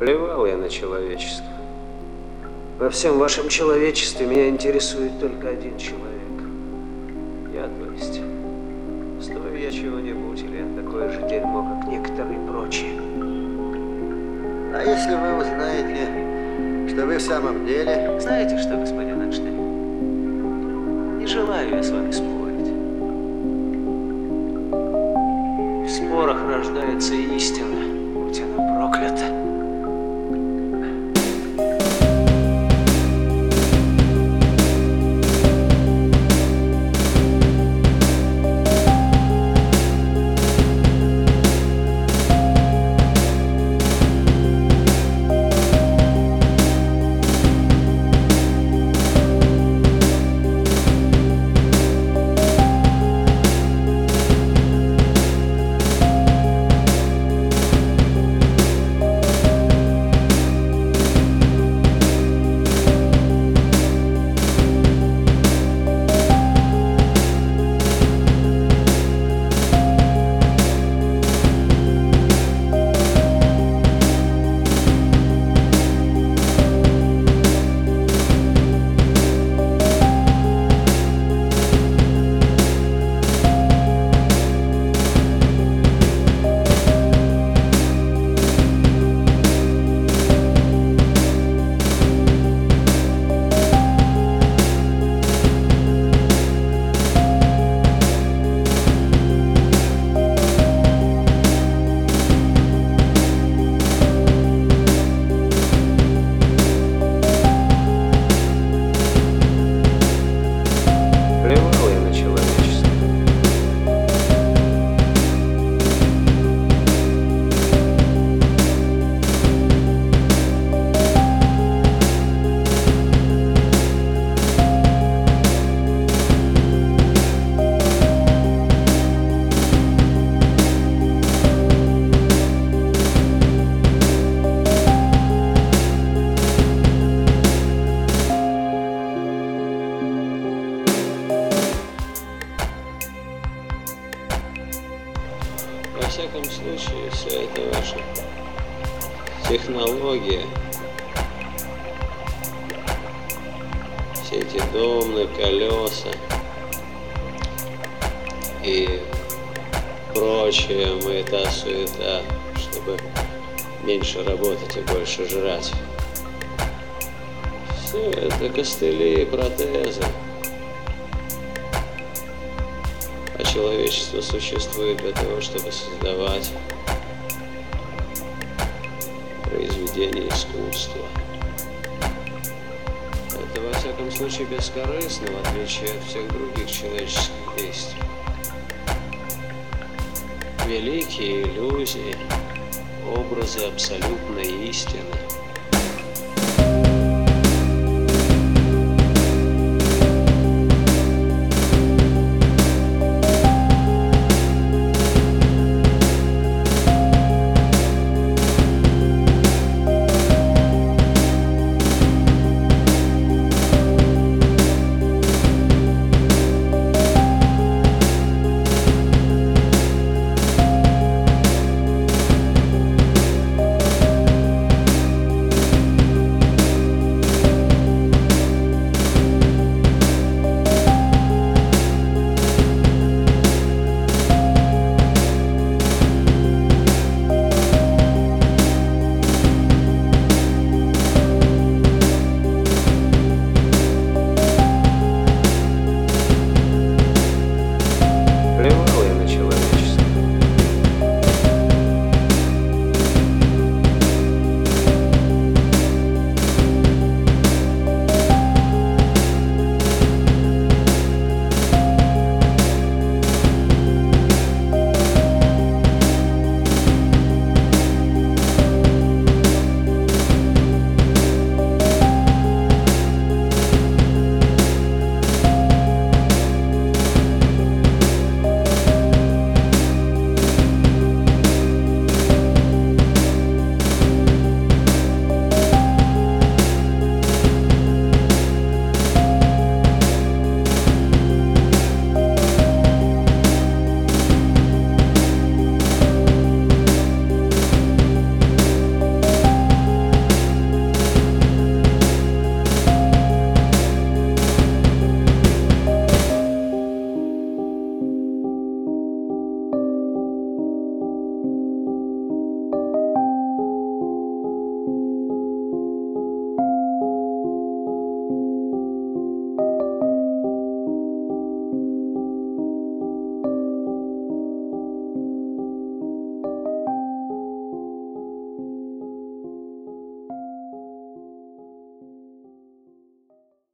Плевал я на человечество. Во всем вашем человечестве меня интересует только один человек. Я, то есть. Стою я чего-нибудь, или я такое же дерьмо, как некоторые прочие. А если вы узнаете, что вы в самом деле... Знаете что, господин Эйнштейн? Не желаю я с вами спорить. В спорах рождается истина, будь она проклята. Во всяком случае, вся эта ваша технология, все эти домны, колеса и прочая маята-суета, чтобы меньше работать и больше жрать. Все это костыли и протезы. А человечество существует для того, чтобы создавать произведения искусства. Это, во всяком случае, бескорыстно, в отличие от всех других человеческих действий. Великие иллюзии, образы абсолютной истины.